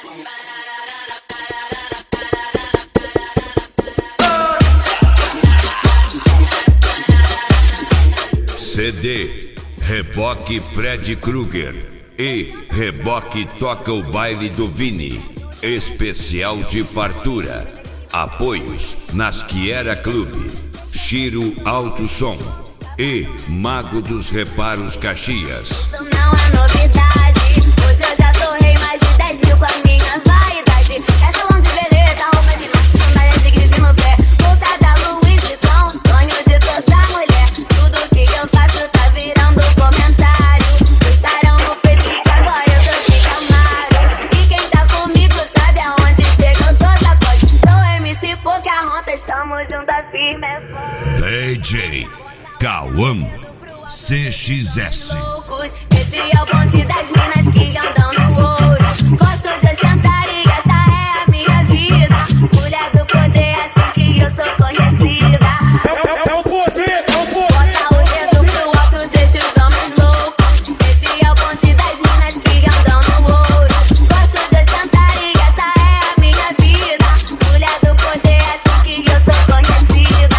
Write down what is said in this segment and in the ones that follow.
CD Reboque Fred Krueger e Reboque Toca o Baile do Vini, especial de fartura. Apoios Nasquiera Clube, Chiro Alto Som e Mago dos Reparos Caxias. Isso não é novidade, hoje eu já torrei mais de 10 mil com a minha vaidade. É salão de beleza, roupa de marca, sandália de grife no pé, bolsa da Louis Vuitton, sonho de toda mulher. Tudo que eu faço tá virando comentário. Postaram no Facebook, agora eu tô de Camaro. E quem tá comigo sabe aonde chega, eu tô sacode. Sou MC Pocahontas, estamos juntos a firme, é foda. DJ Cauã CXS. Esse é o bonde das minas que andam no ouro. Gosto de ostentar e essa é a minha vida. Mulher do poder, é assim que eu sou conhecida. É o poder, é o poder. Bota o dedo pro alto, deixa os homens loucos. Esse é o bonde das minas que andam no ouro. Gosto de ostentar e essa é a minha vida. Mulher do poder, é assim que eu sou conhecida.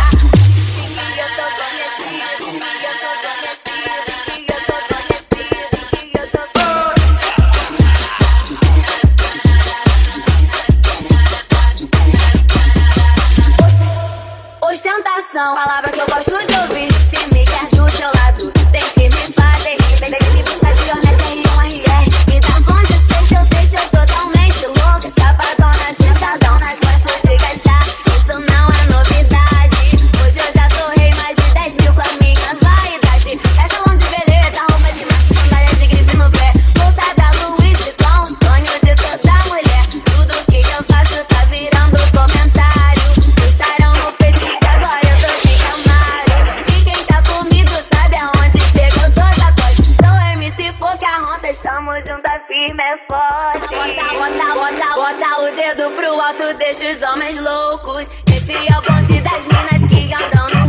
Ostentação, palavra que eu gosto de ouvir. Se me quer do seu lado, tem que me fazer rir. Vem me buscar de Hornet R1RR. Me dá bom de ser que eu deixo totalmente louca. Chapadona de chazão, gosto de gastar. Isso não é novidade. Hoje eu já torrei mais de 10 mil com a minha vaidade. É salão de beleza, roupa de marca, sandália de grife no pé, bolsa da Louis Vuitton, sonho de toda mulher. Tudo que eu faço tá virando comentário. Postaram no Facebook, agora eu tô de Camaro. E quem tá comigo sabe aonde chega, eu tô sacode. Sou MC Pocahontas, estamos juntos a firme, é forte. Bota o dedo pro alto, deixa os homens loucos. Esse é o bonde das minas que andam no